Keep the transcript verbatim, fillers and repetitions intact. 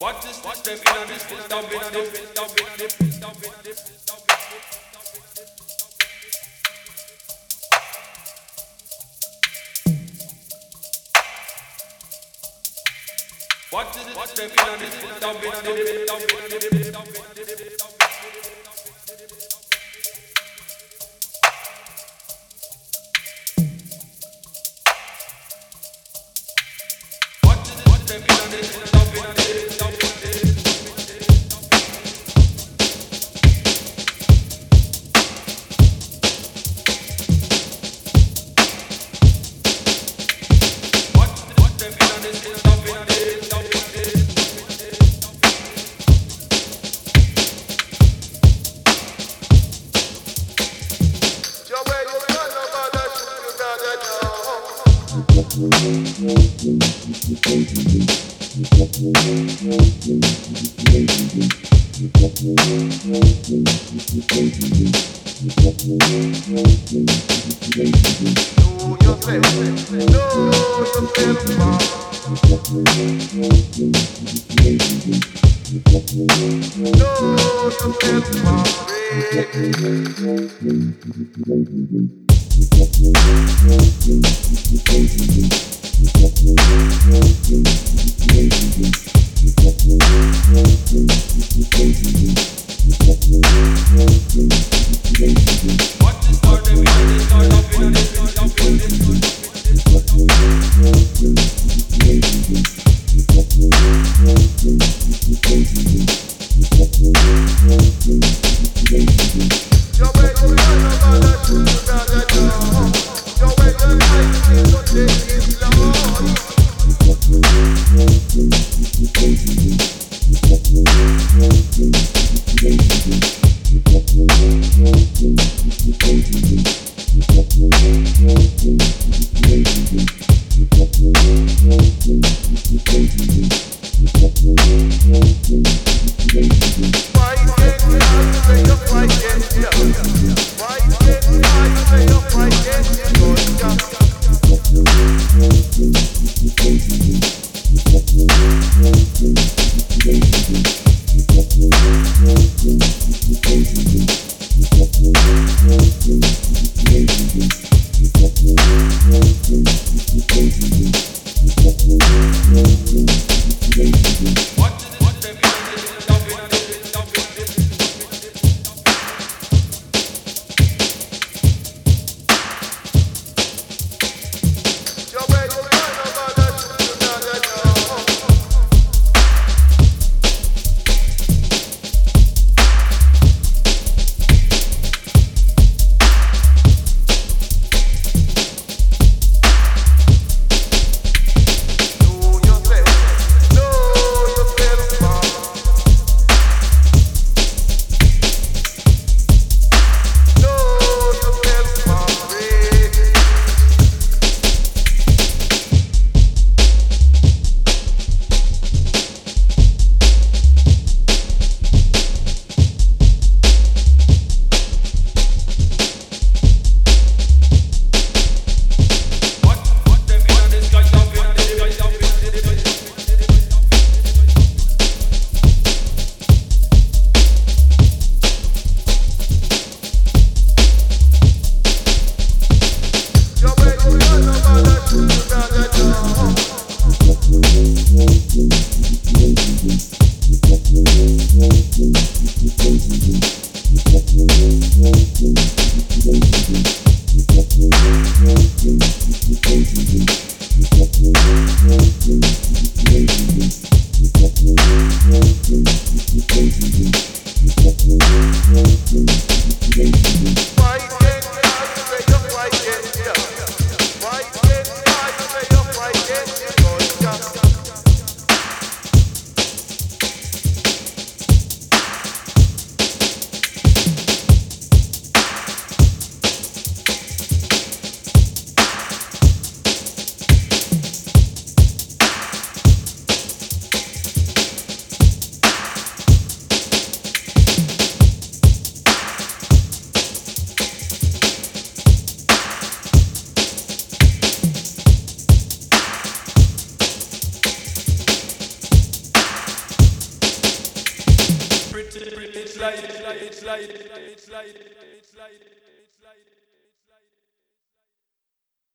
What is this them in a this this down in a this this down in a this this down in a this this down in a this. What is this them in a this this down in a this this down in a this this down in a this this down. pretty, pretty, it's like, it's like, it's like, it's like, it's like, it's like.